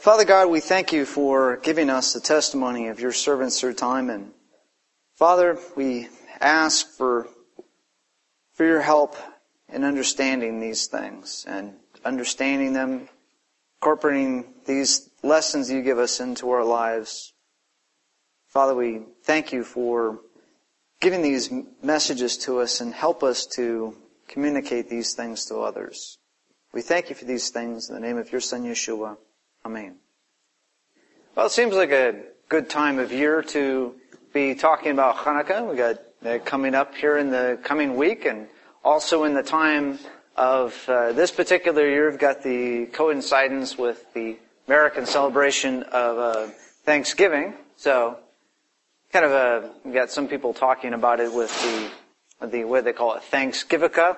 Father God, we thank you for giving us the testimony of your servant, Sir Timon. Father, we ask for your help in understanding these things and understanding them, incorporating these lessons you give us into our lives. Father, we thank you for giving these messages to us and help us to communicate these things to others. We thank you for these things in the name of your Son, Yeshua. Amen. Well, it seems like a good time of year to be talking about Hanukkah. We got that coming up here in the coming week, and also in the time of this particular year, we've got the coincidence with the American celebration of Thanksgiving. So, kind of we got some people talking about it with the what they call it, Thanksgivica.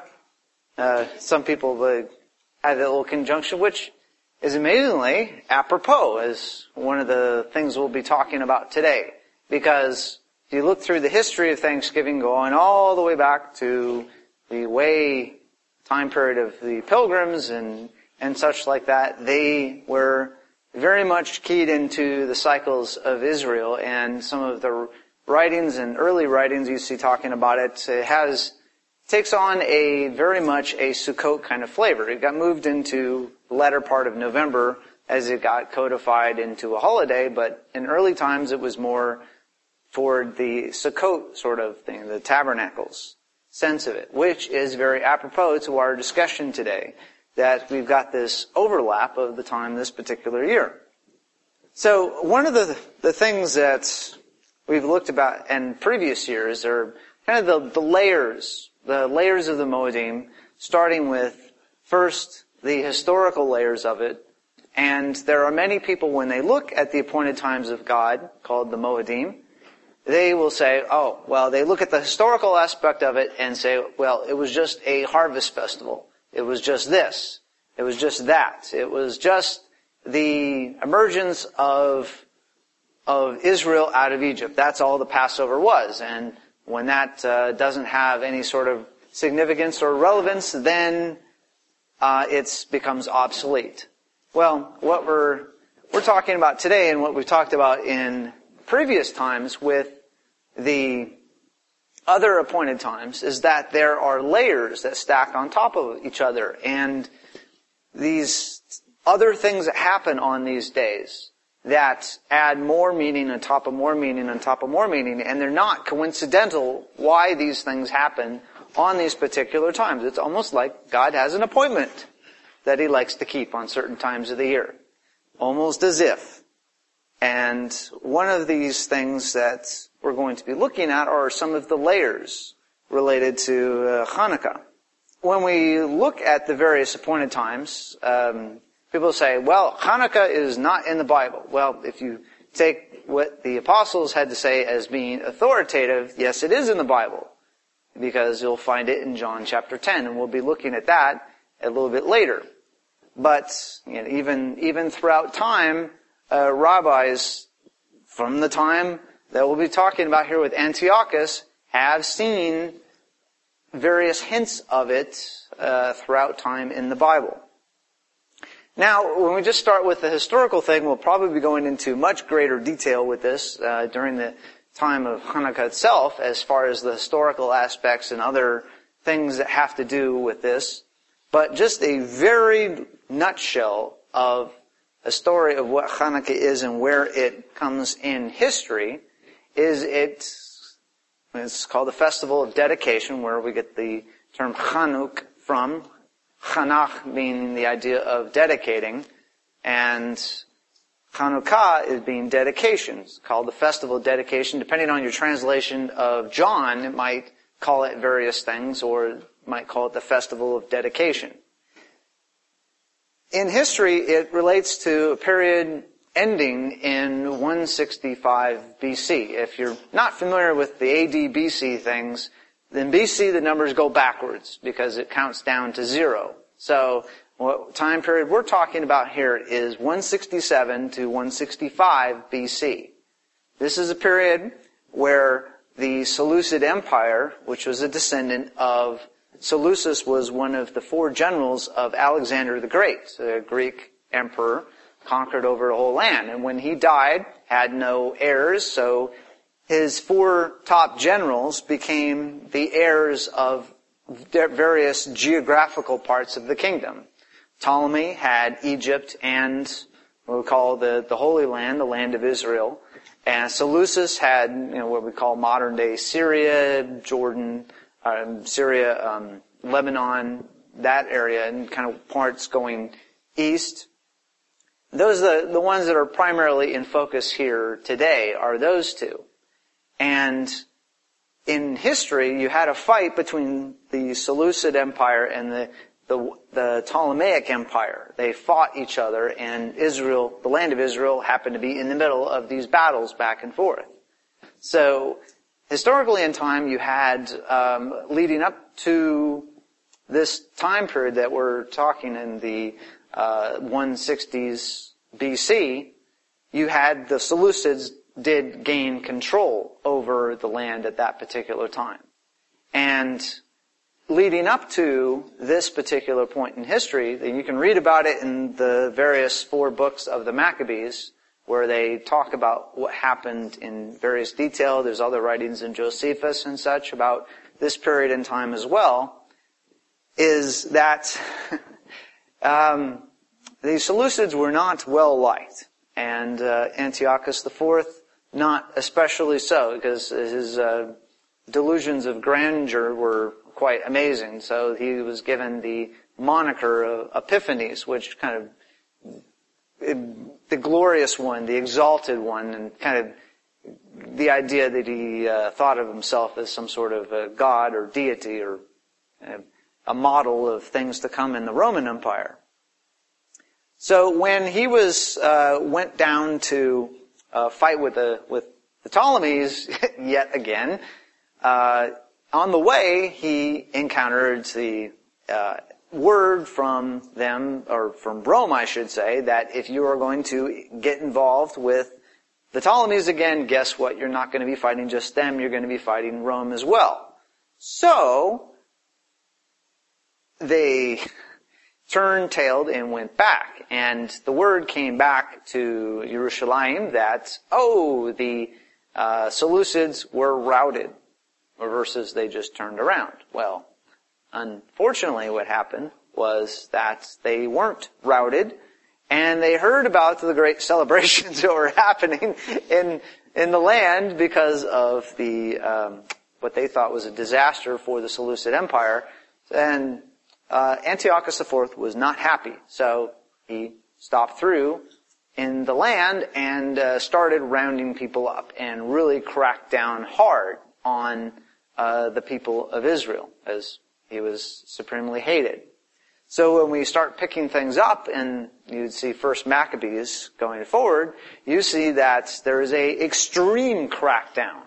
Some people add a little conjunction, which is amazingly apropos as one of the things we'll be talking about today. Because if you look through the history of Thanksgiving going all the way back to the time period of the pilgrims and such like that, they were very much keyed into the cycles of Israel, and some of the writings and early writings you see talking about it takes on very much a Sukkot kind of flavor. It got moved into the latter part of November as it got codified into a holiday, but in early times it was more toward the Sukkot sort of thing, the tabernacles sense of it, which is very apropos to our discussion today, that we've got this overlap of the time this particular year. So one of the things that we've looked about in previous years are kind of the layers of the Moedim, starting with first the historical layers of it. And there are many people, when they look at the appointed times of God, called the Moedim, they will say, they look at the historical aspect of it and say, well, it was just a harvest festival. It was just this. It was just that. It was just the emergence of Israel out of Egypt. That's all the Passover was. And when that doesn't have any sort of significance or relevance, then it becomes obsolete. Well, what we're talking about today, and what we've talked about in previous times with the other appointed times, is that there are layers that stack on top of each other, and these other things that happen on these days that add more meaning on top of more meaning on top of more meaning, and they're not coincidental why these things happen on these particular times. It's almost like God has an appointment that He likes to keep on certain times of the year. Almost as if. And one of these things that we're going to be looking at are some of the layers related to Hanukkah. When we look at the various appointed times, people say, well, Hanukkah is not in the Bible. Well, if you take what the apostles had to say as being authoritative, yes, it is in the Bible, because you'll find it in John chapter 10, and we'll be looking at that a little bit later. But even throughout time, rabbis from the time that we'll be talking about here with Antiochus have seen various hints of it throughout time in the Bible. Now, when we just start with the historical thing, we'll probably be going into much greater detail with this during the time of Hanukkah itself, as far as the historical aspects and other things that have to do with this. But just a very nutshell of a story of what Hanukkah is and where it comes in history is it's called the Festival of Dedication, where we get the term Chanuk from. Chanach meaning the idea of dedicating, and Chanukah is being dedication. It's called the Festival of Dedication. Depending on your translation of John, it might call it various things, or it might call it the Festival of Dedication. In history, it relates to a period ending in 165 BC. If you're not familiar with the AD BC things, then BC, the numbers go backwards because it counts down to 0. So what time period we're talking about here is 167 to 165 BC. This is a period where the Seleucid Empire, which was a descendant of Seleucus, was one of the 4 generals of Alexander the Great, a Greek emperor conquered over the whole land. And when he died, had no heirs, so his 4 top generals became the heirs of various geographical parts of the kingdom. Ptolemy had Egypt and what we call the Holy Land, the land of Israel. And Seleucus had, what we call modern day Syria, Jordan, Syria, Lebanon, that area, and kind of parts going east. Those are the ones that are primarily in focus here today are those 2. And in history, you had a fight between the Seleucid Empire and the Ptolemaic Empire. They fought each other, and Israel, the land of Israel, happened to be in the middle of these battles back and forth. So, historically in time, you had, leading up to this time period that we're talking in the 160s BC, you had the Seleucids did gain control over the land at that particular time. And leading up to this particular point in history, you can read about it in the various 4 books of the Maccabees, where they talk about what happened in various detail. There's other writings in Josephus and such about this period in time as well, is that the Seleucids were not well liked. And Antiochus IV, not especially so, because his delusions of grandeur were quite amazing. So he was given the moniker of Epiphanes, which kind of, the glorious one, the exalted one, and kind of the idea that he thought of himself as some sort of a god or deity or a model of things to come in the Roman Empire. So when he went down to fight with the Ptolemies yet again, on the way he encountered the word from them, or from Rome I should say, that if you are going to get involved with the Ptolemies again, guess what? You're not going to be fighting just them, you're going to be fighting Rome as well. So they turned-tailed and went back. And the word came back to Jerusalem that, the Seleucids were routed, versus they just turned around. Well, unfortunately what happened was that they weren't routed, and they heard about the great celebrations that were happening in the land because of the what they thought was a disaster for the Seleucid Empire. And Antiochus IV was not happy, so he stopped through in the land and started rounding people up and really cracked down hard on the people of Israel, as he was supremely hated. So when we start picking things up, and you'd see First Maccabees going forward, you see that there is a extreme crackdown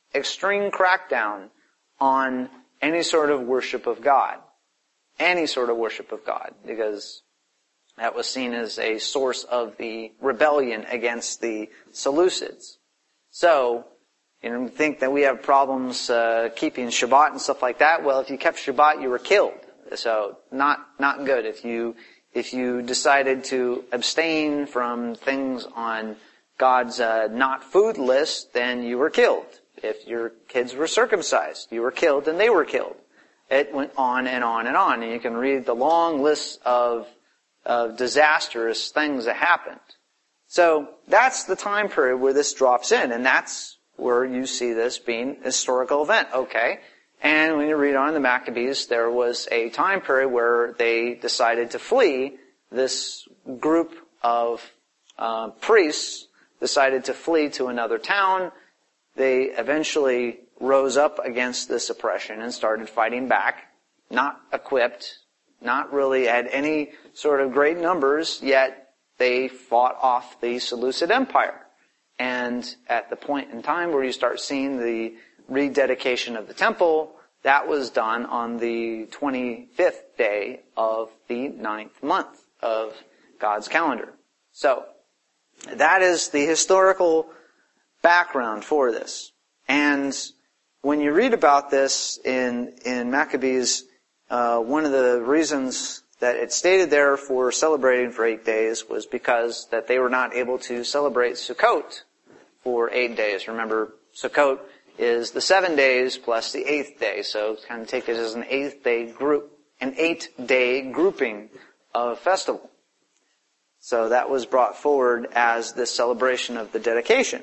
on any sort of worship of God. Any sort of worship of God, because that was seen as a source of the rebellion against the Seleucids. So, you think that we have problems keeping Shabbat and stuff like that. Well, if you kept Shabbat, you were killed. So, not good. If you decided to abstain from things on God's not food list, then you were killed. If your kids were circumcised, you were killed and they were killed. It went on and on and on. And you can read the long list of disastrous things that happened. So that's the time period where this drops in. And that's where you see this being a historical event. Okay. And when you read on the Maccabees, there was a time period where they decided to flee. This group of priests decided to flee to another town. They eventually rose up against this oppression and started fighting back, not equipped, not really had any sort of great numbers, yet they fought off the Seleucid Empire. And at the point in time where you start seeing the rededication of the temple, that was done on the 25th day of the 9th month of God's calendar. So, that is the historical background for this. And when you read about this in Maccabees, one of the reasons that it stated there for celebrating for 8 days was because that they were not able to celebrate Sukkot for 8 days. Remember, Sukkot is the 7 days plus the 8th day, so kind of take it as an 8-day grouping of festival. So that was brought forward as this celebration of the dedication.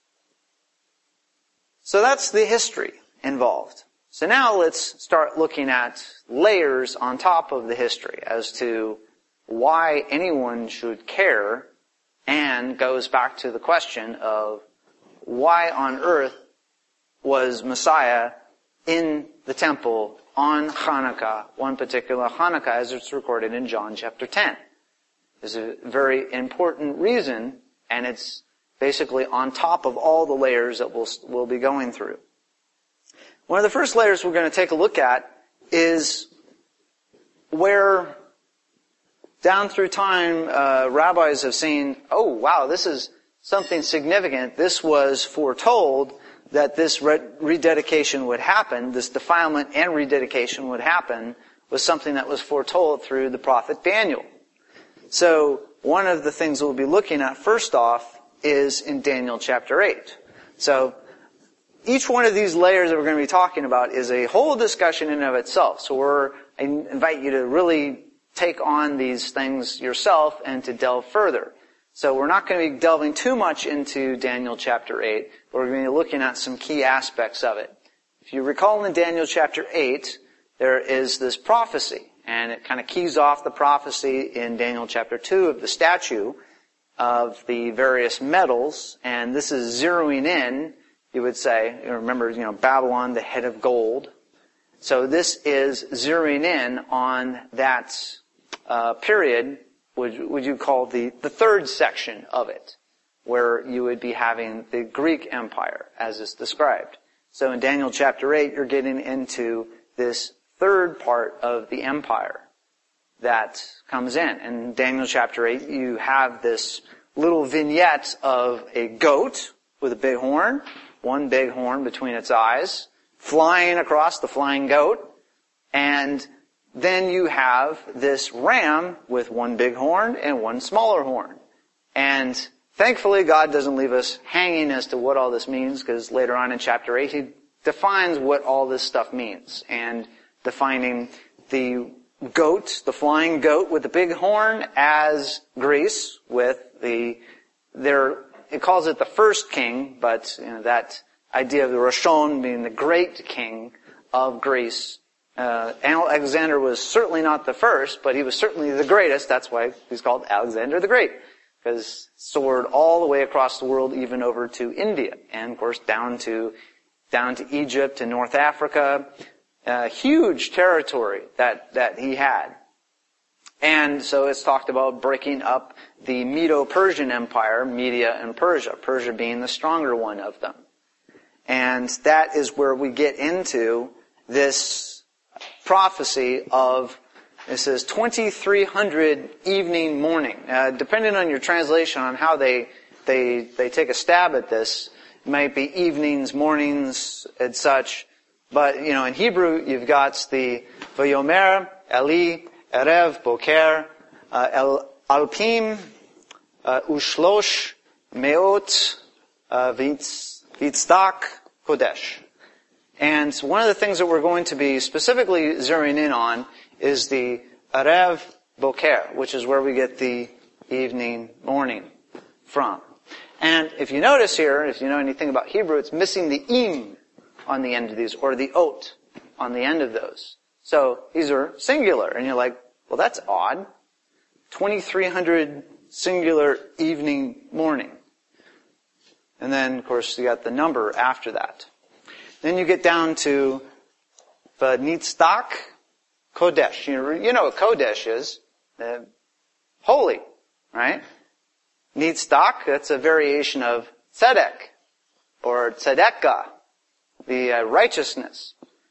So that's the history involved. So now let's start looking at layers on top of the history as to why anyone should care, and goes back to the question of why on earth was Messiah in the temple on Hanukkah, one particular Hanukkah, as it's recorded in John chapter 10. There's a very important reason, and it's basically on top of all the layers that we'll be going through. One of the first layers we're going to take a look at is where down through time rabbis have seen, oh wow, this is something significant. This was foretold that this rededication would happen, this defilement and rededication would happen, was something that was foretold through the prophet Daniel. So one of the things we'll be looking at first off is in Daniel chapter 8. So each one of these layers that we're going to be talking about is a whole discussion in and of itself. So I invite you to really take on these things yourself and to delve further. So we're not going to be delving too much into Daniel chapter 8, but we're going to be looking at some key aspects of it. If you recall in Daniel chapter 8, there is this prophecy, and it kind of keys off the prophecy in Daniel chapter 2 of the statue of the various metals, and this is zeroing in, you would say, remember, Babylon, the head of gold. So this is zeroing in on that period, would you call the third section of it, where you would be having the Greek Empire, as is described. So in Daniel chapter 8, you're getting into this third part of the empire that comes in. In Daniel chapter 8, you have this little vignette of a goat with a big horn, one big horn between its eyes, flying across the flying goat, and then you have this ram with one big horn and one smaller horn. And thankfully, God doesn't leave us hanging as to what all this means, because later on in chapter 8, He defines what all this stuff means, and defining the goat, the flying goat with the big horn, as Greece with it calls it the first king, but that idea of the Rishon being the great king of Greece. Alexander was certainly not the first, but he was certainly the greatest. That's why he's called Alexander the Great, because soared all the way across the world, even over to India, and of course down to Egypt and North Africa. Huge territory that he had. And so it's talked about breaking up the Medo-Persian Empire, Media and Persia, Persia being the stronger one of them. And that is where we get into this prophecy of, it says 2300 evening morning. Depending on your translation on how they take a stab at this, it might be evenings, mornings, and such. But, in Hebrew, you've got the Vayomer, Eli, Erev, Boker, Alpim, Ushlosh, Meot, Vitzdak, Kodesh. And one of the things that we're going to be specifically zeroing in on is the Erev Boker, which is where we get the evening, morning from. And if you notice here, if you know anything about Hebrew, it's missing the im on the end of these, or the ot on the end of those. So these are singular, and you're like, well, that's odd. 2300 singular evening, morning. And then, of course, you got the number after that. Then you get down to the Nitzdak Kodesh. You know what Kodesh is. Holy, right? Nitzdak, that's a variation of Tzedek, or Tzedekah, the righteousness.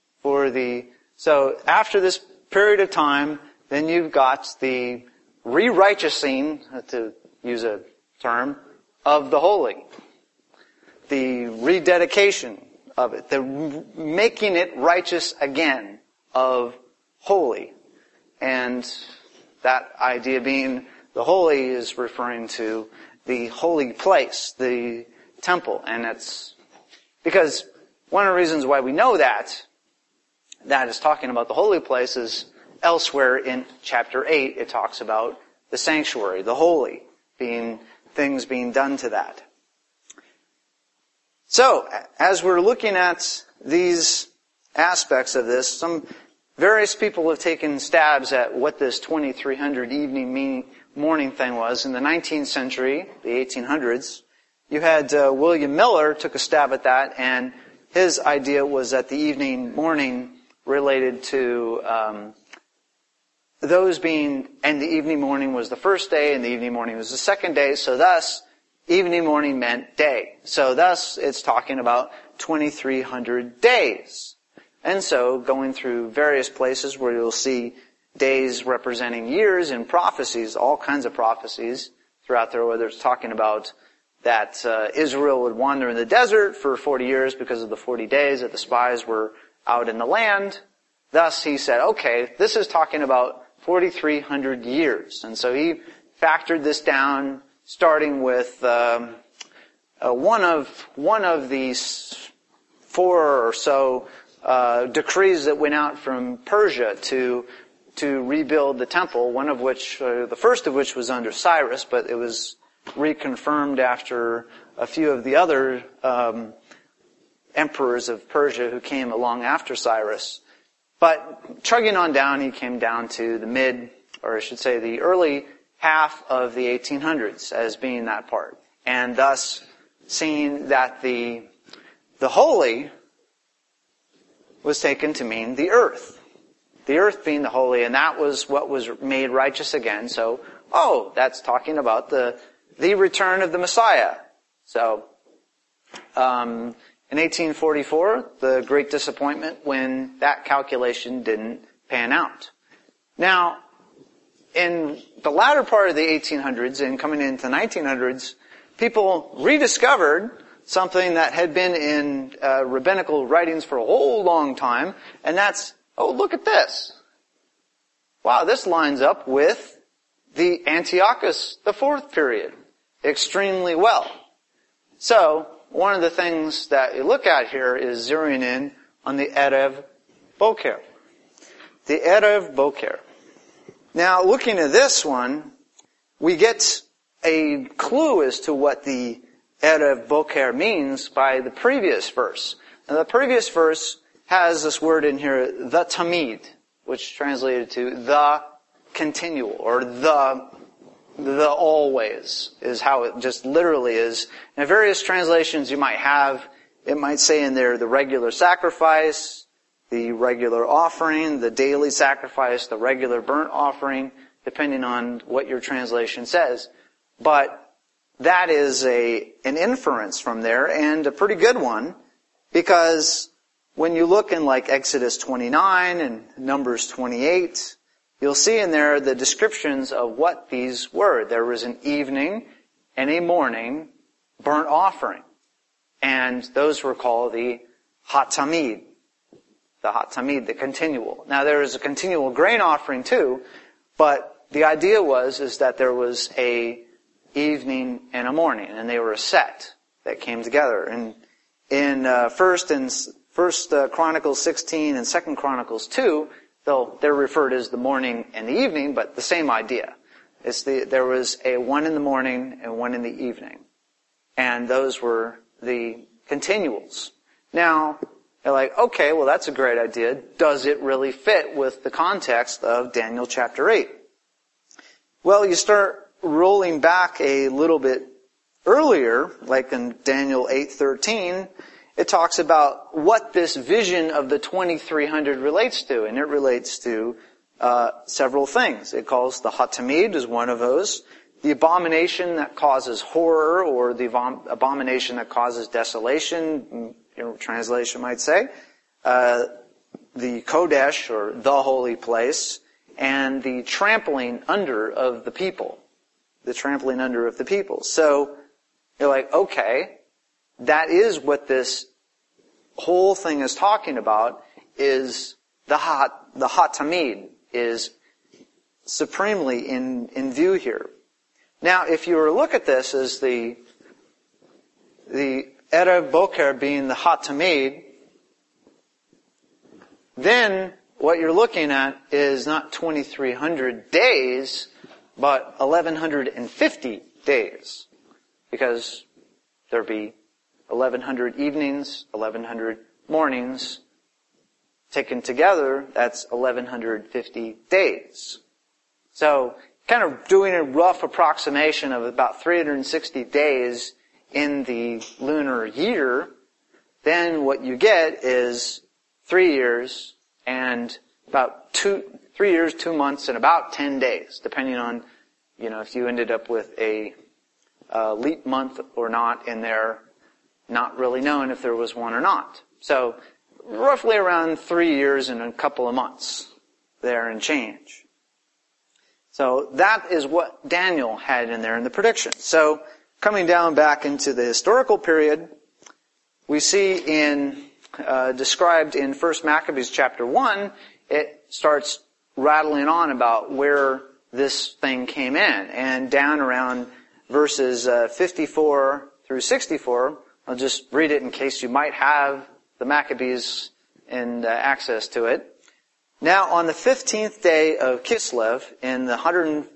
So after this period of time, then you've got the re-righteousing, to use a term, of the holy. The rededication of it. The making it righteous again of holy. And That idea being the holy is referring to the holy place, the temple. And it's because one of the reasons why we know that is talking about the holy place is elsewhere in chapter 8, it talks about the sanctuary, the holy, being things being done to that. So, as we're looking at these aspects of this, some various people have taken stabs at what this 2300 evening morning thing was. In the 19th century, the 1800s, you had William Miller took a stab at that, and his idea was that the evening morning related to those being, and the evening morning was the first day, and the evening morning was the second day, so thus, evening morning meant day. So thus, it's talking about 2300 days. And so, going through various places where you'll see days representing years and prophecies, all kinds of prophecies throughout there, whether it's talking about that Israel would wander in the desert for 40 years because of the 40 days that the spies were out in the land. Thus, he said, okay, this is talking about 4,300 years. And so he factored this down, starting with one of these 4 or so decrees that went out from Persia to rebuild the temple, one of which, the first of which was under Cyrus, but it was reconfirmed after a few of the other emperors of Persia who came along after Cyrus. But chugging on down, he came down to the early half of the 1800s as being that part. And thus, seeing that the holy was taken to mean the earth. The earth being the holy, and that was what was made righteous again. So, that's talking about the return of the Messiah. So, in 1844, the great disappointment when that calculation didn't pan out. Now, in the latter part of the 1800s and coming into the 1900s, people rediscovered something that had been in rabbinical writings for a whole long time, and that's, look at this. Wow, this lines up with the Antiochus IV period extremely well. So, one of the things that you look at here is zeroing in on the Erev Boker. The Erev Boker. Now, looking at this one, we get a clue as to what the Erev Boker means by the previous verse. Now, the previous verse has this word in here, the Tamid, which translated to the continual, or the always, is how it just literally is. Now, various translations you might have, it might say in there the regular sacrifice, the regular offering, the daily sacrifice, the regular burnt offering, depending on what your translation says. But that is an inference from there, and a pretty good one, because when you look in like Exodus 29 and Numbers 28, you'll see in there the descriptions of what these were. There was an evening and a morning burnt offering. And those were called the Hatamid. The Hatamid, the continual. Now there is a continual grain offering too, but the idea is that there was a evening and a morning, and they were a set that came together. And in First Chronicles 16 and 2 Chronicles 2, though they're referred as the morning and the evening, but the same idea. There was a one in the morning and one in the evening. And those were the continuals. Now, they're like, okay, well that's a great idea. Does it really fit with the context of Daniel chapter 8? Well, you start rolling back a little bit earlier, like in Daniel 8:13, it talks about what this vision of the 2300 relates to, and it relates to several things. It calls the Hatamid as one of those, the abomination that causes horror, or the abomination that causes desolation, your translation might say, the Kodesh, or the holy place, and the trampling under of the people. The trampling under of the people. So, you're like, okay, that is what this whole thing is talking about, is the Hatamid, is supremely in view here. Now, if you were to look at this as the Erev Boker being the Hat Tamid, then what you're looking at is not 2,300 days, but 1,150 days. Because there'd be 1,100 evenings, 1,100 mornings. Taken together, that's 1,150 days. So, kind of doing a rough approximation of about 360 days in the lunar year, then what you get is 3 years and about 3 years, 2 months, and about 10 days, depending on, if you ended up with a leap month or not in there, not really knowing if there was one or not. So, roughly around 3 years and a couple of months there and change. So that is what Daniel had in there in the prediction. So coming down back into the historical period, we see described in 1 Maccabees chapter 1, it starts rattling on about where this thing came in. And down around verses 54 through 64, I'll just read it in case you might have the Maccabees and access to it. Now, on the 15th day of Kislev, in the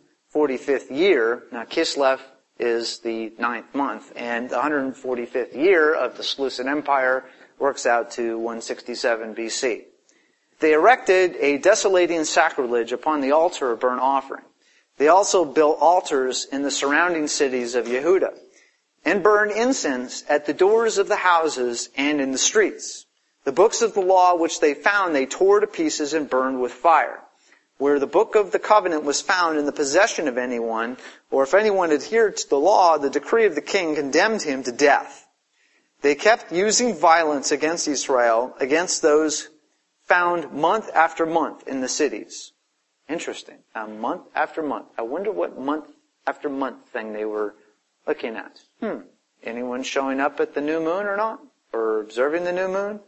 145th year, now Kislev is the 9th month, and the 145th year of the Seleucid Empire works out to 167 BC. They erected a desolating sacrilege upon the altar of burnt offering. They also built altars in the surrounding cities of Yehuda, and burned incense at the doors of the houses and in the streets. The books of the law which they found they tore to pieces and burned with fire. Where the book of the covenant was found in the possession of anyone, or if anyone adhered to the law, the decree of the king condemned him to death. They kept using violence against Israel, against those found month after month in the cities. Interesting. Month after month. I wonder what month after month thing they were looking at. Anyone showing up at the new moon or not? Or observing the new moon?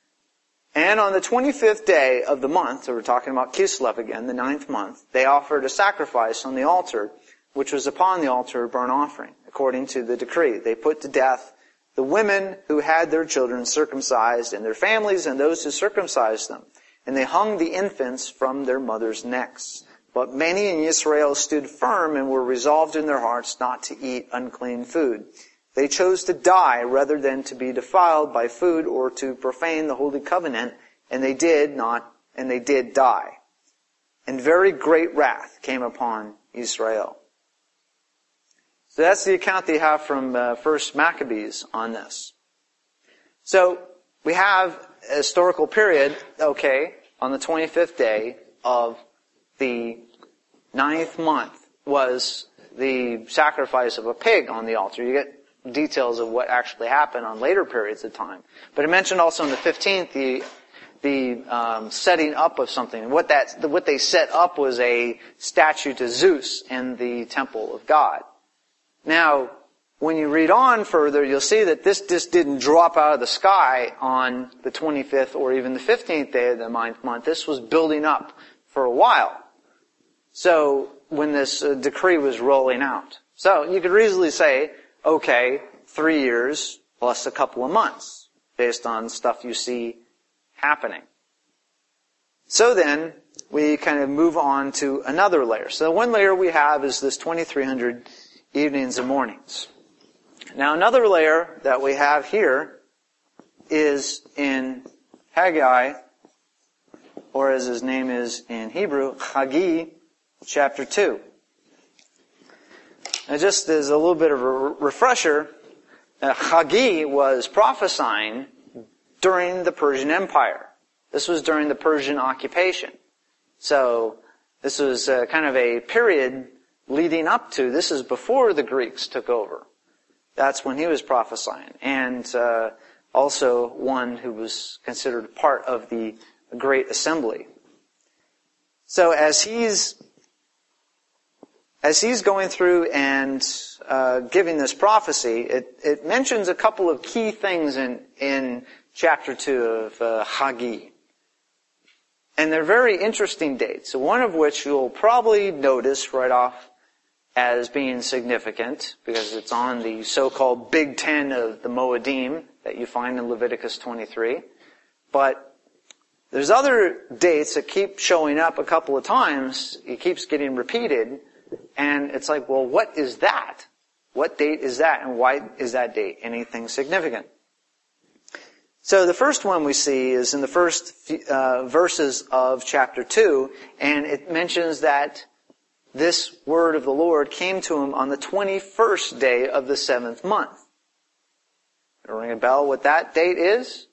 And on the 25th day of the month, so we're talking about Kislev again, the 9th month, they offered a sacrifice on the altar, which was upon the altar of burnt offering, according to the decree. They put to death the women who had their children circumcised and their families and those who circumcised them. And they hung the infants from their mothers' necks. But many in Israel stood firm and were resolved in their hearts not to eat unclean food. They chose to die rather than to be defiled by food or to profane the holy covenant, and they did die. And very great wrath came upon Israel. So that's the account they have from 1 Maccabees on this. So we have a historical period, on the 25th day of the 9th month was the sacrifice of a pig on the altar. You get details of what actually happened on later periods of time. But it mentioned also on the 15th the setting up of something. What they set up was a statue to Zeus in the temple of God. Now, when you read on further, you'll see that this just didn't drop out of the sky on the 25th or even the 15th day of the 9th month. This was building up for a while. So, when this decree was rolling out. So, you could easily say, 3 years plus a couple of months, based on stuff you see happening. So then, we kind of move on to another layer. So one layer we have is this 2,300 evenings and mornings. Now another layer that we have here is in Haggai, or as his name is in Hebrew, Haggai, chapter 2. Now just as a little bit of a refresher, Haggai was prophesying during the Persian Empire. This was during the Persian occupation. So this was kind of a period leading up to, this is before the Greeks took over. That's when he was prophesying. And also one who was considered part of the Great Assembly. So as he's going through and giving this prophecy, it mentions a couple of key things in chapter 2 of Haggai. And they're very interesting dates. So one of which you'll probably notice right off as being significant, because it's on the so-called Big Ten of the Moedim that you find in Leviticus 23. But there's other dates that keep showing up a couple of times. It keeps getting repeated. And it's like, well, what is that? What date is that? And why is that date anything significant? So the first one we see is in the first verses of chapter 2, and it mentions that this word of the Lord came to him on the 21st day of the 7th month. Ring a bell what that date is?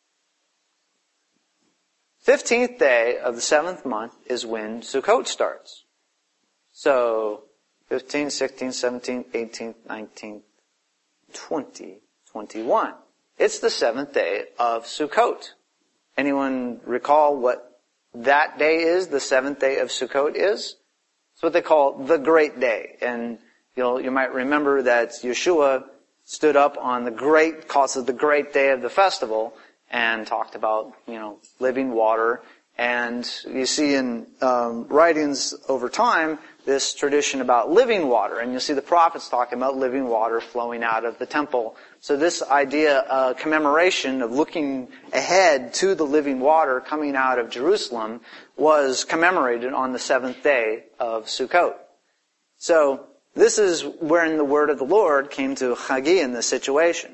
15th day of the 7th month is when Sukkot starts. So 15, 16, 17, 18, 19, 20, 21. It's the 7th day of Sukkot. Anyone recall what that day is, the 7th day of Sukkot is? It's what they call the Great Day. And you might remember that Yeshua stood up on calls it the Great Day of the festival, and talked about, living water. And you see in writings over time this tradition about living water. And you'll see the prophets talking about living water flowing out of the temple. So this idea, commemoration of looking ahead to the living water coming out of Jerusalem was commemorated on the 7th day of Sukkot. So this is when the word of the Lord came to Haggai in this situation.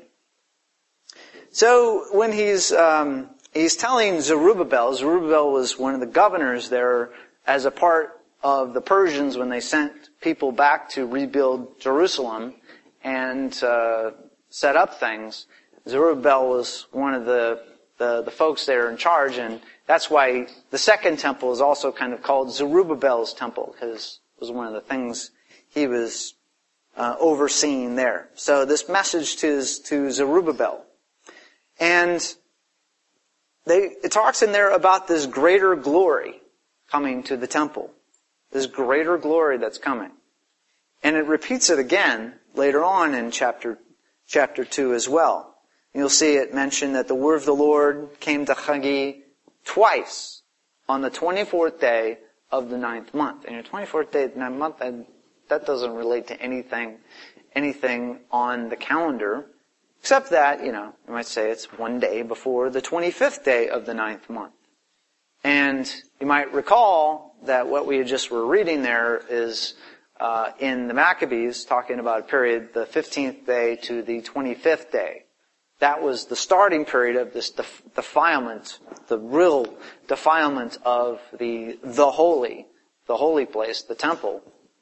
So when he's telling Zerubbabel was one of the governors there as a part of the Persians when they sent people back to rebuild Jerusalem and set up things. Zerubbabel was one of the folks there in charge, and that's why the second temple is also kind of called Zerubbabel's temple, because it was one of the things he was overseeing there. So this message to Zerubbabel. And it talks in there about this greater glory coming to the temple. This greater glory that's coming. And it repeats it again later on in chapter 2 as well. You'll see it mentioned that the word of the Lord came to Haggai twice on the 24th day of the 9th month. And your 24th day of the 9th month, that doesn't relate to anything on the calendar, except that, you might say it's one day before the 25th day of the 9th month. And you might recall that what we just were reading there is in the Maccabees, talking about a period, the 15th day to the 25th day. That was the starting period of this defilement, the real defilement of the holy place, the temple.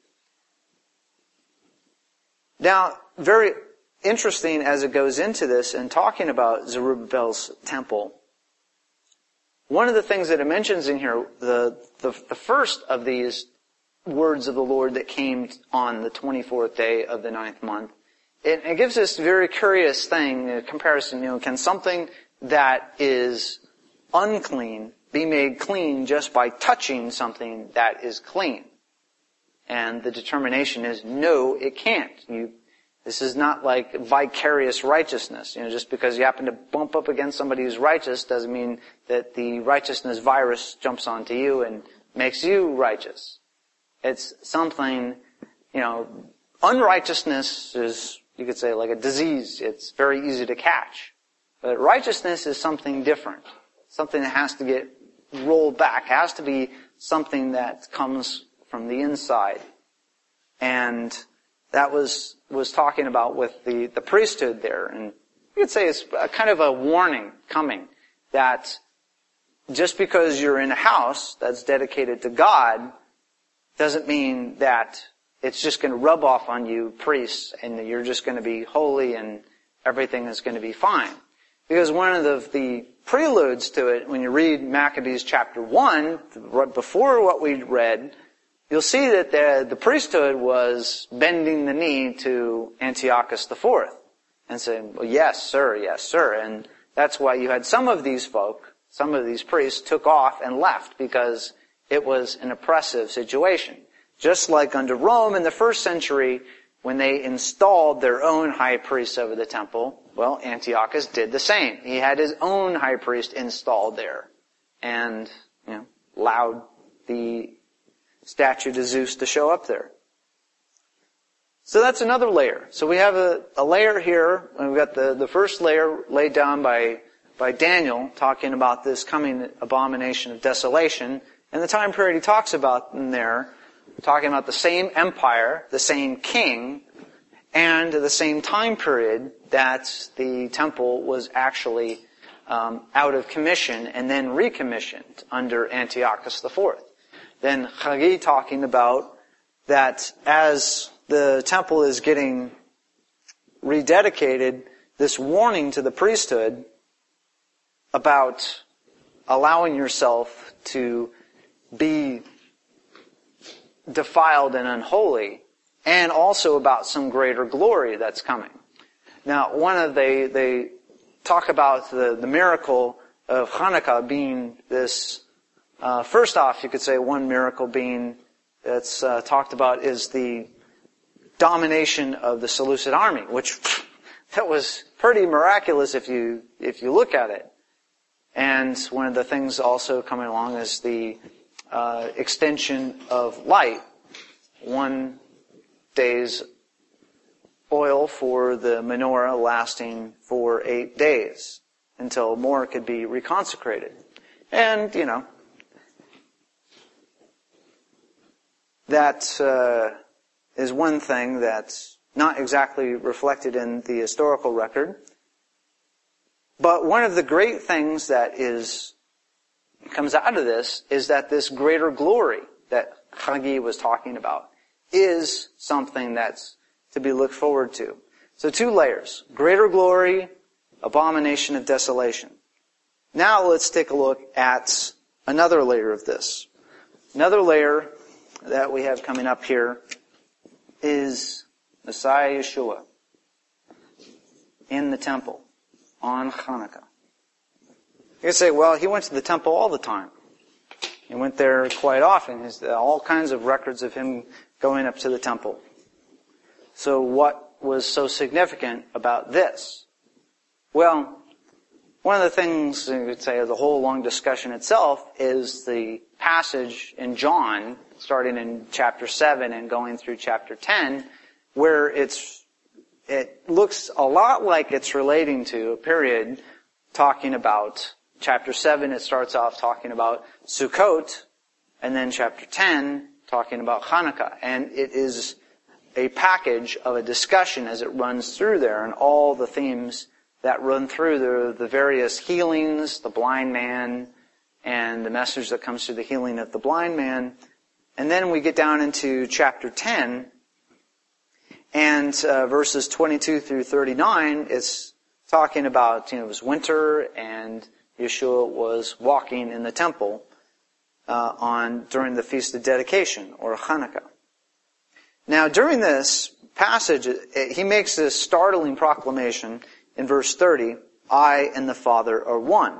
Now, very interesting as it goes into this and talking about Zerubbabel's temple. One of the things that it mentions in here, the first of these words of the Lord that came on the 24th day of the 9th month, it gives this very curious thing, a comparison, can something that is unclean be made clean just by touching something that is clean? And the determination is, no, it can't. This is not like vicarious righteousness. Just because you happen to bump up against somebody who's righteous doesn't mean that the righteousness virus jumps onto you and makes you righteous. It's something, unrighteousness is, you could say, like a disease. It's very easy to catch. But righteousness is something different. Something that has to get rolled back. It has to be something that comes from the inside. And that was talking about with the priesthood there. And you could say it's a kind of a warning coming that just because you're in a house that's dedicated to God doesn't mean that it's just going to rub off on you, priests, and that you're just going to be holy and everything is going to be fine. Because one of the preludes to it, when you read Maccabees chapter 1, right before what we read, you'll see that the priesthood was bending the knee to Antiochus IV and saying, well, yes, sir. And that's why you had some of these priests took off and left because it was an oppressive situation. Just like under Rome in the first century, when they installed their own high priest over the temple, well, Antiochus did the same. He had his own high priest installed there. And, allowed the statue to Zeus to show up there. So that's another layer. So we have a layer here, and we've got the first layer laid down by Daniel, talking about this coming abomination of desolation. And the time period he talks about in there, talking about the same empire, the same king, and the same time period that the temple was actually out of commission and then recommissioned under Antiochus IV. Then Haggai talking about that as the temple is getting rededicated, this warning to the priesthood about allowing yourself to be defiled and unholy, and also about some greater glory that's coming. Now, they talk about the miracle of Hanukkah being this, first off, you could say one miracle being that's talked about is the domination of the Seleucid army, which that was pretty miraculous if you look at it. And one of the things also coming along is the extension of light. 1 day's oil for the menorah lasting for 8 days until more could be reconsecrated. And, that is one thing that's not exactly reflected in the historical record. But one of the great things that comes out of this is that this greater glory that Haggai was talking about is something that's to be looked forward to. So 2 layers. Greater glory, abomination of desolation. Now let's take a look at another layer of this. Another layer that we have coming up here is Messiah Yeshua in the temple on Hanukkah. You say, well, he went to the temple all the time. He went there quite often. There's all kinds of records of him going up to the temple. So what was so significant about this? Well, one of the things you could say of the whole long discussion itself is the passage in John, starting in chapter 7 and going through chapter 10, where it looks a lot like it's relating to a period talking about chapter 7. It starts off talking about Sukkot, and then chapter 10 talking about Hanukkah. And it is a package of a discussion as it runs through there, and all the themes that run through the various healings, the blind man, and the message that comes through the healing of the blind man. And then we get down into chapter 10, and verses 22 through 39, it's talking about, it was winter, and Yeshua was walking in the temple during the Feast of Dedication, or Hanukkah. Now, during this passage, he makes this startling proclamation in verse 30, I and the Father are one.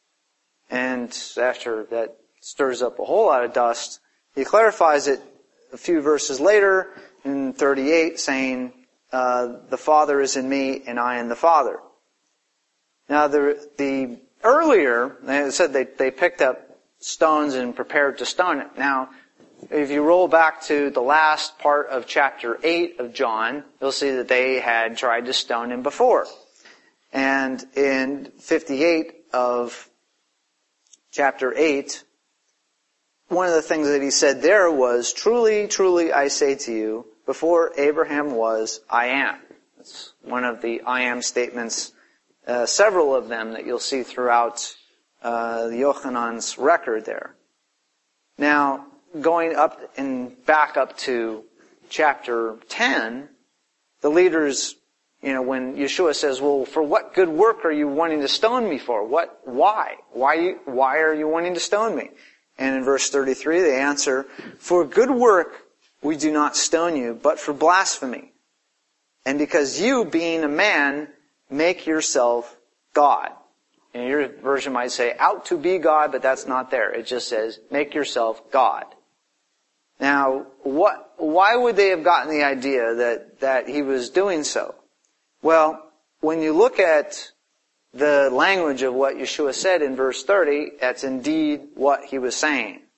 And after that stirs up a whole lot of dust, he clarifies it a few verses later in 38, saying, the Father is in me and I in the Father. Now, the earlier, they said they picked up stones and prepared to stone it. Now, if you roll back to the last part of chapter 8 of John, you'll see that they had tried to stone him before. And in 58 of chapter 8, one of the things that he said there was, truly, truly, I say to you, before Abraham was, I am. That's one of the I am statements, several of them that you'll see throughout the Yochanan's record there. Now, going up and back up to chapter 10, the leaders, when Yeshua says, well, for what good work are you wanting to stone me for? Why? Why are you wanting to stone me? And in verse 33, they answer, for good work we do not stone you, but for blasphemy. And because you, being a man, make yourself God. And your version might say, out to be God, but that's not there. It just says, make yourself God. Now, why would they have gotten the idea that he was doing so? Well, when you look at the language of what Yeshua said in verse 30, that's indeed what he was saying.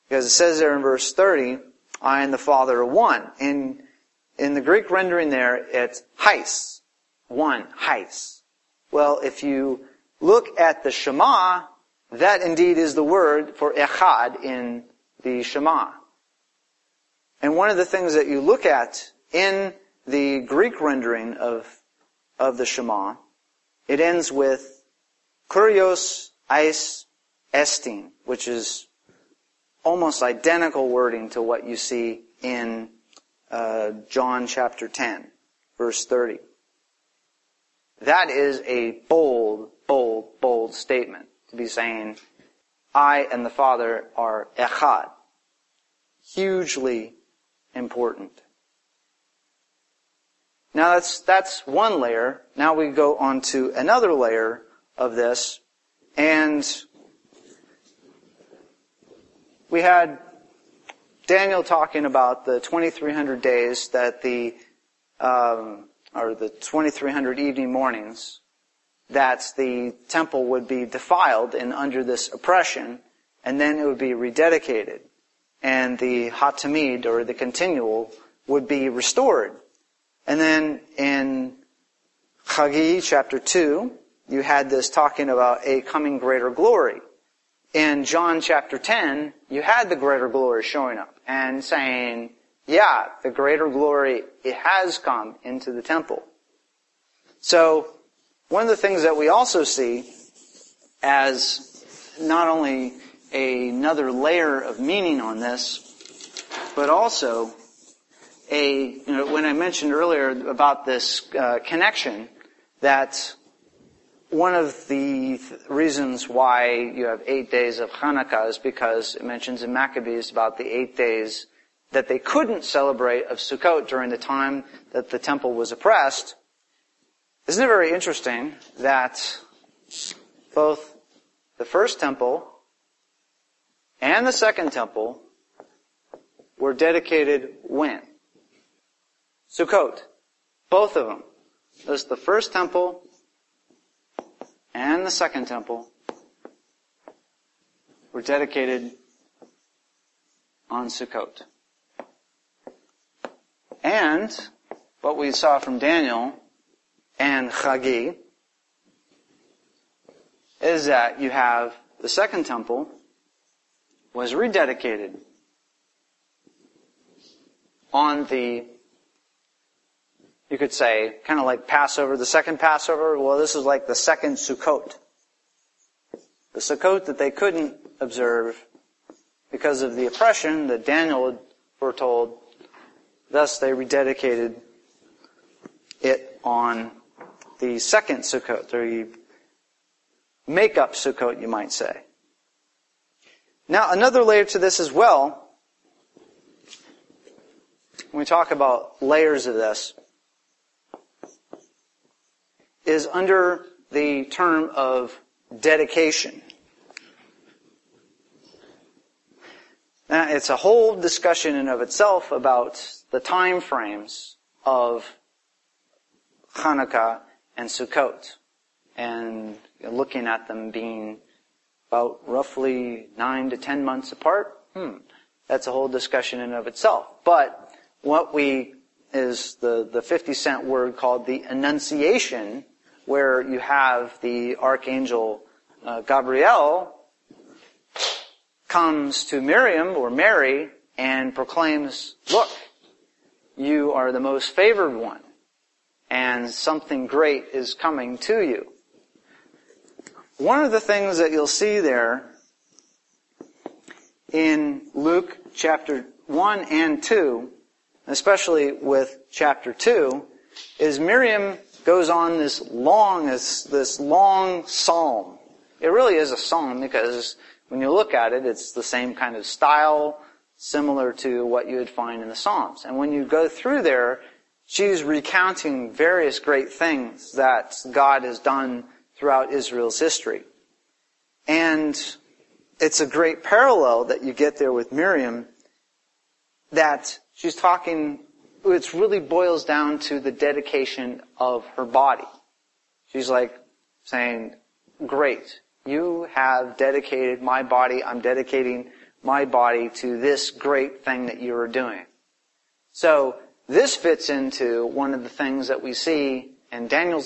Because it says there in verse 30, I and the Father are one. In the Greek rendering there, it's hais. One, hais. Well, if you look at the Shema, that indeed is the word for echad in the Shema. And one of the things that you look at in the Greek rendering of the Shema, it ends with kurios eis estin, which is almost identical wording to what you see in John chapter 10, verse 30. That is a bold, bold, bold statement to be saying, I and the Father are echad. Hugely important. Now that's one layer. Now we go on to another layer of this. And we had Daniel talking about the 2,300 days that or the 2,300 evening mornings, that the temple would be defiled and under this oppression, and then it would be rededicated. And the Hatamid, or the continual, would be restored. And then in Haggai chapter 2, you had this talking about a coming greater glory. In John chapter 10, you had the greater glory showing up and saying, yeah, the greater glory, it has come into the temple. So, one of the things that we also see as not only another layer of meaning on this, but also when I mentioned earlier about this connection, that one of the reasons why you have 8 days of Hanukkah is because it mentions in Maccabees about the 8 days that they couldn't celebrate of Sukkot during the time that the temple was oppressed. Isn't it very interesting that both the first temple and the second temple were dedicated when? Sukkot. Both of them. Thus the first temple and the second temple were dedicated on Sukkot. And what we saw from Daniel and Haggai is that you have the second temple was rededicated on the, you could say, kind of like Passover, the second Passover. Well, this is like the second Sukkot. The Sukkot that they couldn't observe because of the oppression that Daniel had foretold. Thus, they rededicated it on the second Sukkot, or the make-up Sukkot, you might say. Now, another layer to this as well, when we talk about layers of this, is under the term of dedication. Now, it's a whole discussion in of itself about the time frames of Hanukkah and Sukkot, and looking at them being about roughly 9 to 10 months apart. That's a whole discussion in of itself. But what is the 50-cent word called the Annunciation, where you have the archangel Gabriel comes to Miriam, or Mary, and proclaims, look, you are the most favored one, and something great is coming to you. One of the things that you'll see there in Luke chapter 1 and 2, especially with chapter 2, is Miriam goes on this long psalm. It really is a psalm because when you look at it, it's the same kind of style, similar to what you would find in the Psalms. And when you go through there, she's recounting various great things that God has done throughout Israel's history. And it's a great parallel that you get there with Miriam, that she's talking, it really boils down to the dedication of her body. She's like saying, great, you have dedicated my body, I'm dedicating my body to this great thing that you are doing. So this fits into one of the things that we see, and Daniel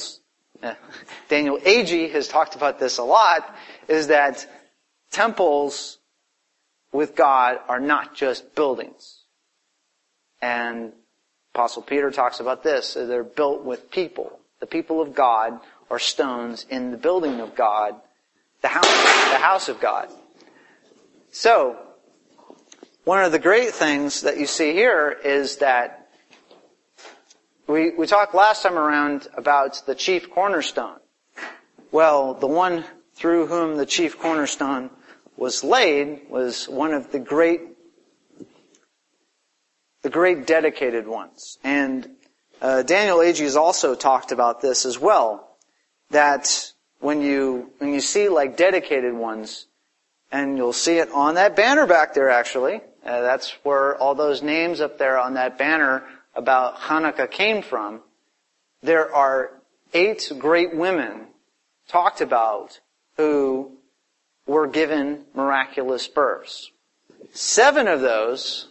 Agee has talked about this a lot, is that temples with God are not just buildings. And Apostle Peter talks about this. They're built with people. The people of God are stones in the building of God, the house of God. So, one of the great things that you see here is that we talked last time around about the chief cornerstone. Well, the one through whom the chief cornerstone was laid was one of the great dedicated ones. And Daniel Agee has also talked about this as well, that when you see like dedicated ones, and you'll see it on that banner back there actually, that's where all those names up there on that banner about Hanukkah came from. There are 8 great women talked about who were given miraculous births. 7 of those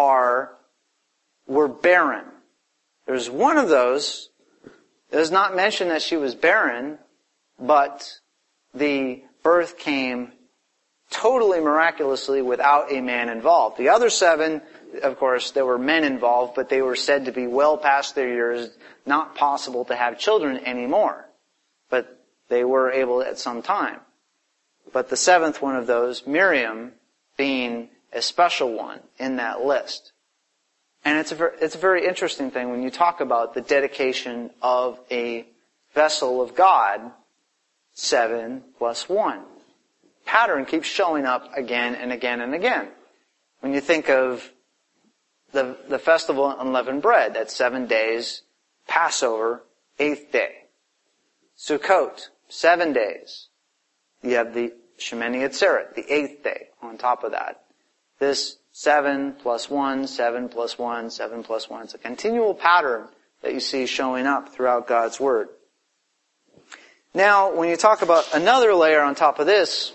were barren. There's one of those, it does not mention that she was barren, but the birth came totally miraculously without a man involved. The other 7, of course, there were men involved, but they were said to be well past their years, not possible to have children anymore. But they were able at some time. But the 7th one of those, Miriam, being a special one in that list. And it's a very interesting thing when you talk about the dedication of a vessel of God, 7 plus 1. Pattern keeps showing up again and again and again. When you think of the festival of unleavened bread, that's 7 days. Passover, 8th day. Sukkot, 7 days. You have the Shemini Atzeret, the 8th day on top of that. This 7 plus 1, 7 plus 1, 7 plus 1. It's a continual pattern that you see showing up throughout God's Word. Now, when you talk about another layer on top of this,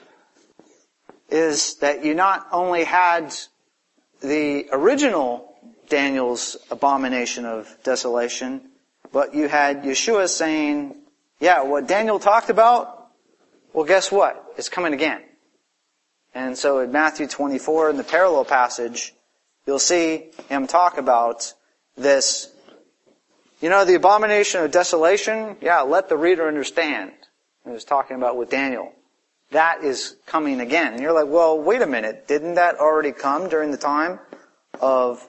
is that you not only had the original Daniel's abomination of desolation, but you had Yeshua saying, yeah, what Daniel talked about, well, guess what? It's coming again. And so in Matthew 24, in the parallel passage, you'll see him talk about this. You know, the abomination of desolation? Yeah, let the reader understand. He was talking about with Daniel. That is coming again. And you're like, well, wait a minute. Didn't that already come during the time of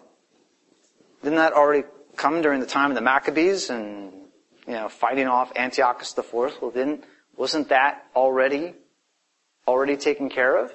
the Maccabees and, fighting off Antiochus IV? Well, wasn't that already taken care of?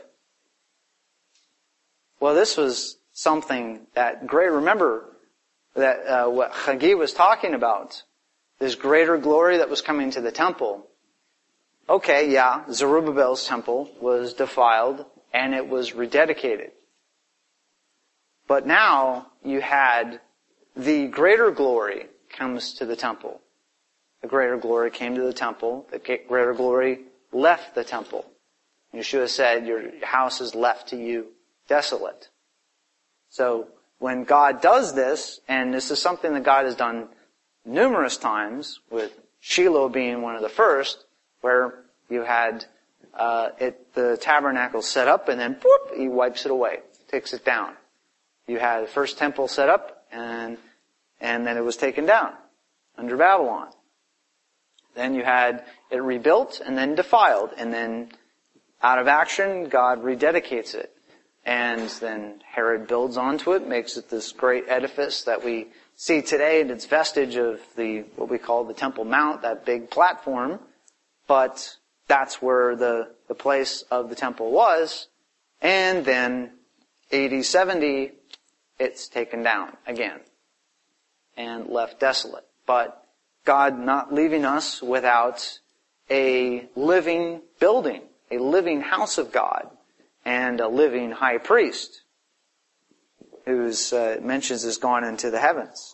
Well, this was something that remember that what Haggai was talking about, this greater glory that was coming to the temple. Okay, yeah, Zerubbabel's temple was defiled and it was rededicated. But now you had the greater glory comes to the temple. The greater glory came to the temple. The greater glory left the temple. Yeshua said, your house is left to you desolate. So when God does this, and this is something that God has done numerous times, with Shiloh being one of the first, where you had the tabernacle set up, and then whoop, he wipes it away, takes it down. You had the first temple set up, and then it was taken down under Babylon. Then you had it rebuilt and then defiled, and then out of action, God rededicates it. And then Herod builds onto it, makes it this great edifice that we see today, and it's vestige of what we call the Temple Mount, that big platform. But that's where the place of the temple was. And then AD 70, it's taken down again and left desolate. But God not leaving us without a living building, a living house of God, and a living high priest whose mentions has gone into the heavens.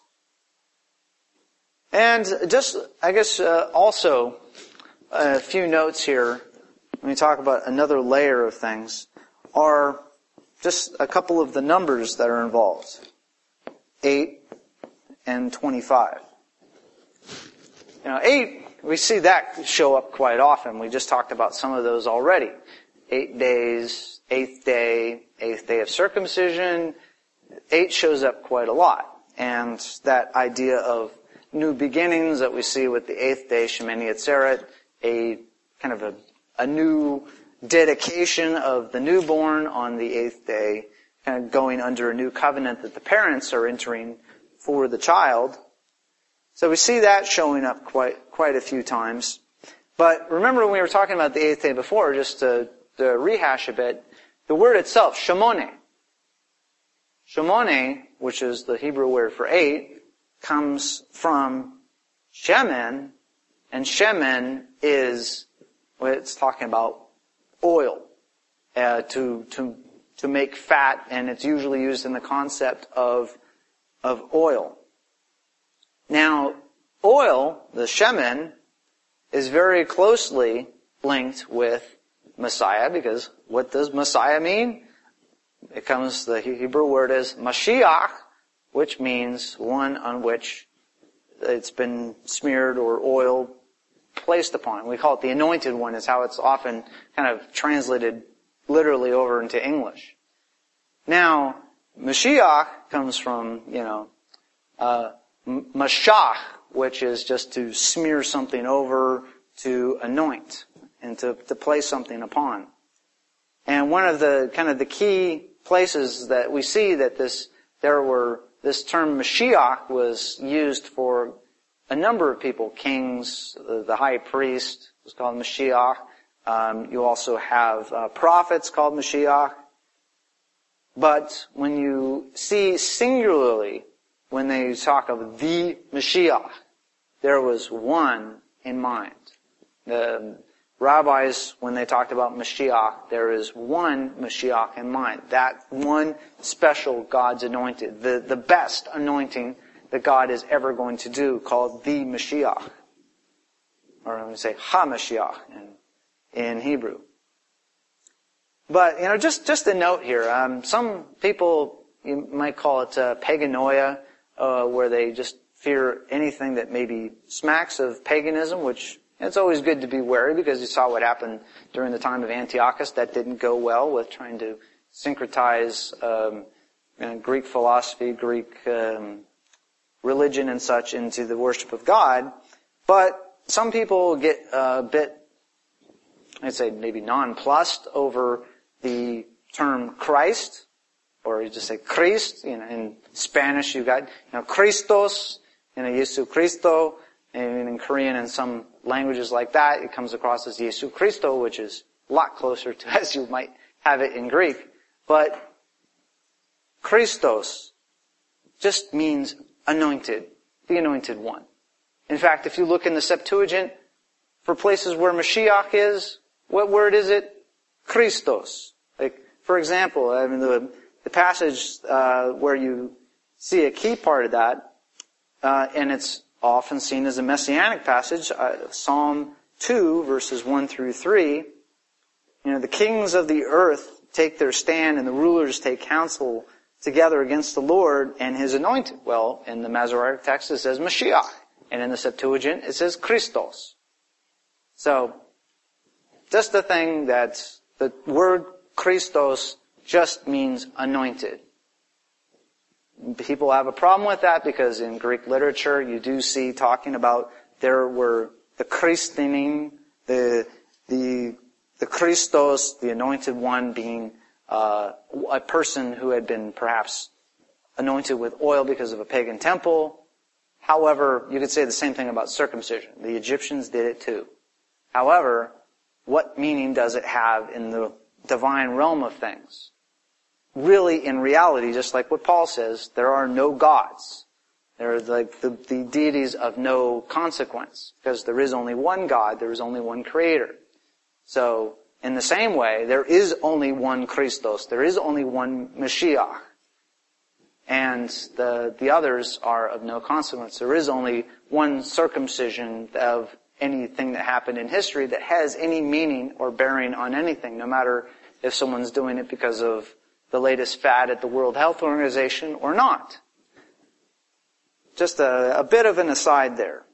And just, I guess, also a few notes here when we talk about another layer of things are just a couple of the numbers that are involved. 8 and 25. 8, we see that show up quite often. We just talked about some of those already. 8 days, 8th day of circumcision. 8 shows up quite a lot. And that idea of new beginnings that we see with the 8th day, Shemini Atzeret, a kind of a new dedication of the newborn on the 8th day, kind of going under a new covenant that the parents are entering for the child. So we see that showing up quite a few times. But remember when we were talking about the 8th day before, just to rehash a bit, the word itself, shemone. Shemone, which is the Hebrew word for 8, comes from shemen, and shemen is what it's talking about, oil, to make fat, and it's usually used in the concept of oil. Now, oil, the shemen, is very closely linked with Messiah, because what does Messiah mean? The Hebrew word is Mashiach, which means one on which it's been smeared or oil placed upon. We call it the anointed one, is how it's often kind of translated literally over into English. Now, Mashiach comes from, mashach, which is just to smear something over, to anoint, and to place something upon. And one of the kind of the key places that we see that this term Mashiach was used for a number of people. Kings, the high priest was called Mashiach. You also have prophets called Mashiach. But when you see singularly, when they talk of the Mashiach, there was one in mind. The rabbis, when they talked about Mashiach, there is one Mashiach in mind. That one special God's anointed, the best anointing that God is ever going to do, called the Mashiach. Or I'm going to say HaMashiach in Hebrew. But, just a note here. Some people, you might call it paganoia, where they just fear anything that maybe smacks of paganism, which it's always good to be wary, because you saw what happened during the time of Antiochus. That didn't go well with trying to syncretize Greek philosophy, Greek religion and such into the worship of God. But some people get a bit, I'd say maybe nonplussed over the term Christ, or you just say Christ. In Spanish you got, Christos, Jesu Christo, and in Korean and some languages like that, it comes across as Jesu Christo, which is a lot closer to as you might have it in Greek. But Christos just means anointed, the anointed one. In fact, if you look in the Septuagint, for places where Mashiach is, what word is it? Christos. Like, for example, the passage where you see a key part of that, and it's often seen as a messianic passage, Psalm 2, verses 1 through 3. The kings of the earth take their stand, and the rulers take counsel together against the Lord and His anointed. Well, in the Masoretic text it says Mashiach, and in the Septuagint it says Christos. So, just the thing that the word Christos just means anointed. People have a problem with that because in Greek literature you do see talking about there were the Christening, the Christos, the anointed one, being a person who had been perhaps anointed with oil because of a pagan temple. However, you could say the same thing about circumcision. The Egyptians did it too. However, what meaning does it have in the divine realm of things? Really, in reality, just like what Paul says, there are no gods. They're like the deities of no consequence, because there is only one God, there is only one Creator. So, in the same way, there is only one Christos, there is only one Mashiach, and the others are of no consequence. There is only one circumcision of anything that happened in history that has any meaning or bearing on anything, no matter if someone's doing it because of the latest fad at the World Health Organization or not. Just a bit of an aside there.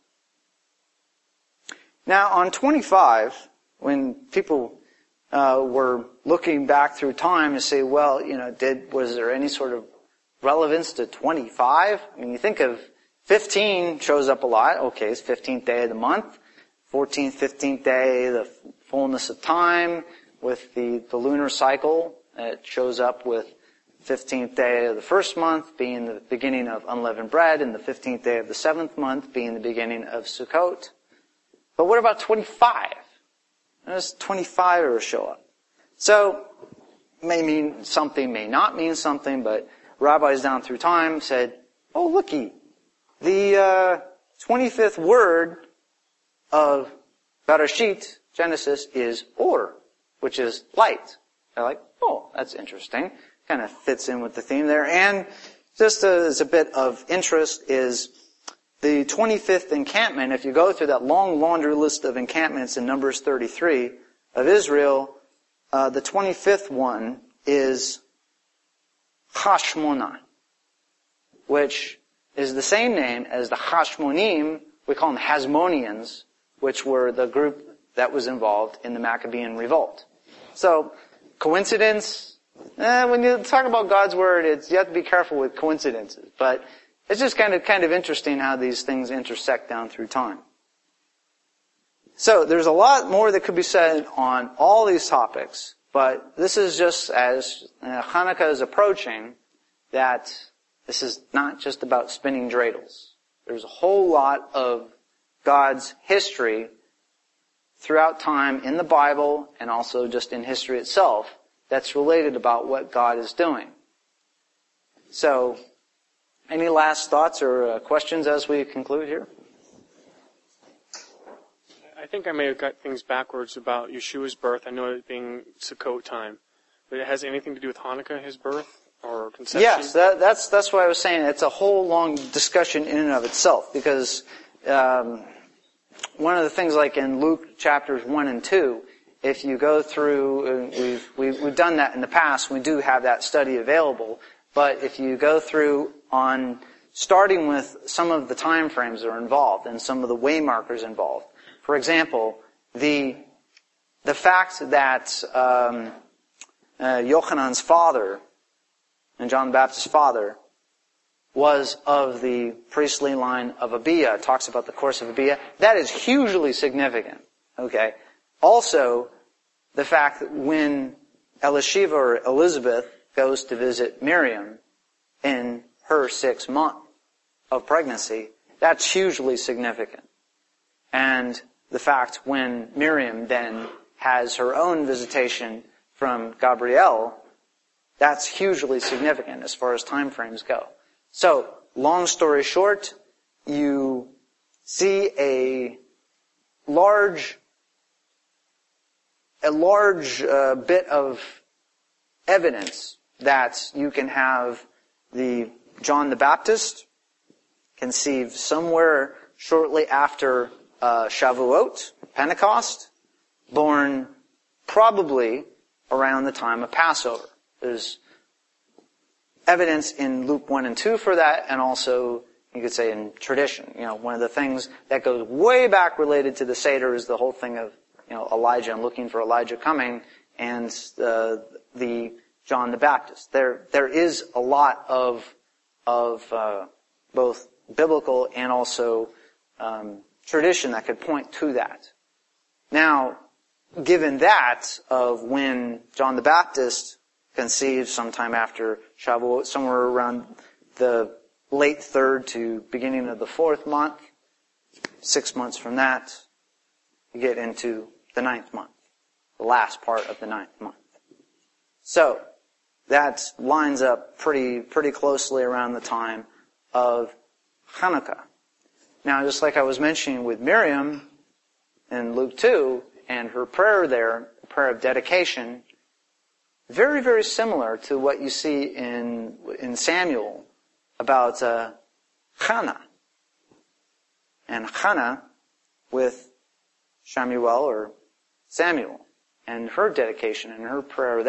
Now, on 25, when people were looking back through time to say, well, was there any sort of relevance to 25? I mean, you think of 15 shows up a lot. Okay, it's 15th day of the month. 14th, 15th day, the fullness of time with the lunar cycle. It shows up with 15th day of the first month being the beginning of unleavened bread, and the 15th day of the seventh month being the beginning of Sukkot. But what about 25? Does 25 show up? So, may mean something, may not mean something, but rabbis down through time said, oh, looky, the 25th word of Bereshit, Genesis, is Or, which is light. They're like, oh, that's interesting. Kind of fits in with the theme there. And just as a bit of interest is the 25th encampment. If you go through that long laundry list of encampments in Numbers 33 of Israel, the 25th one is Hashmonah, which is the same name as the Hashmonim. We call them Hasmoneans, which were the group that was involved in the Maccabean revolt. So, coincidence? When you talk about God's Word, you have to be careful with coincidences. But it's just kind of interesting how these things intersect down through time. So, there's a lot more that could be said on all these topics, but this is just as Hanukkah is approaching, that this is not just about spinning dreidels. There's a whole lot of God's history throughout time in the Bible and also just in history itself that's related about what God is doing. So, any last thoughts or questions as we conclude here? I think I may have got things backwards about Yeshua's birth. I know it being Sukkot time. But it has anything to do with Hanukkah, his birth, or conception? Yes, that's what I was saying. It's a whole long discussion in and of itself, because one of the things, like in Luke chapters 1 and 2, if you go through, we've done that in the past, we do have that study available, but if you go through on starting with some of the time frames that are involved and some of the way markers involved. For example, the fact that Yochanan's father, and John the Baptist's father, was of the priestly line of Abia. It talks about the course of Abia. That is hugely significant. Okay. Also, the fact that when Elisheva or Elizabeth goes to visit Miriam in her 6th month of pregnancy, that's hugely significant. And the fact when Miriam then has her own visitation from Gabriel, that's hugely significant as far as time frames go. So, long story short, you see a large bit of evidence that you can have the John the Baptist conceived somewhere shortly after Shavuot, Pentecost, born probably around the time of Passover. There's evidence in Luke 1 and 2 for that, and also, you could say, in tradition. One of the things that goes way back related to the Seder is the whole thing of, Elijah and looking for Elijah coming, and the John the Baptist. There is a lot of both biblical and also tradition that could point to that. Now, given that of when John the Baptist conceived sometime after Shavuot, somewhere around the late 3rd to beginning of the 4th month, 6 months from that, you get into the 9th month, the last part of the 9th month. So, that lines up pretty closely around the time of Hanukkah. Now, just like I was mentioning with Miriam in Luke 2, and her prayer there, the prayer of dedication, very, very similar to what you see in Samuel about Hannah. And Hannah with Shamuel or Samuel, and her dedication and her prayer there.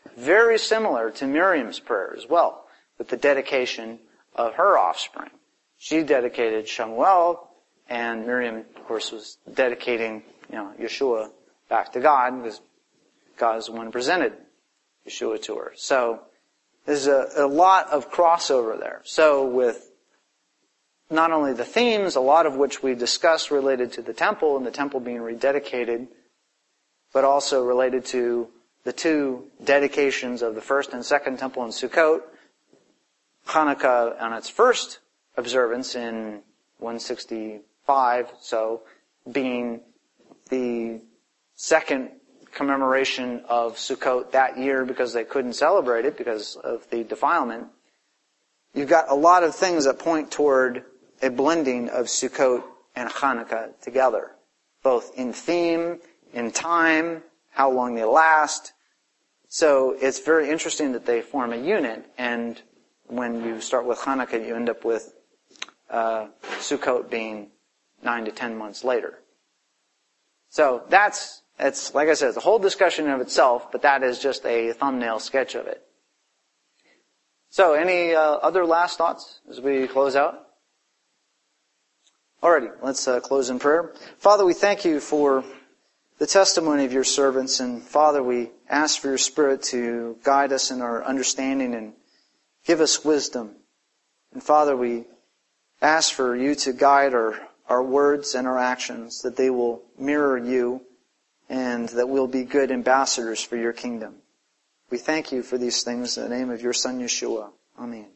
very similar to Miriam's prayer as well, with the dedication of her offspring. She dedicated Shemuel, and Miriam, of course, was dedicating, Yeshua back to God, because God is the one who presented Yeshua to her. So there's a lot of crossover there. So with not only the themes, a lot of which we discussed related to the temple and the temple being rededicated, but also related to the two dedications of the first and second temple in Sukkot, Hanukkah on its first observance in 165, so being the second commemoration of Sukkot that year because they couldn't celebrate it because of the defilement. You've got a lot of things that point toward a blending of Sukkot and Hanukkah together, both in theme, in time, how long they last. So it's very interesting that they form a unit, and when you start with Hanukkah, you end up with Sukkot being 9 to 10 months later. So that's like I said, it's a whole discussion of itself, but that is just a thumbnail sketch of it. So any other last thoughts as we close out? Alrighty, let's close in prayer. Father, we thank you for the testimony of your servants, and Father, we ask for your Spirit to guide us in our understanding and give us wisdom. And Father, we ask for you to guide our words and our actions, that they will mirror you and that we'll be good ambassadors for your kingdom. We thank you for these things in the name of your Son, Yeshua. Amen.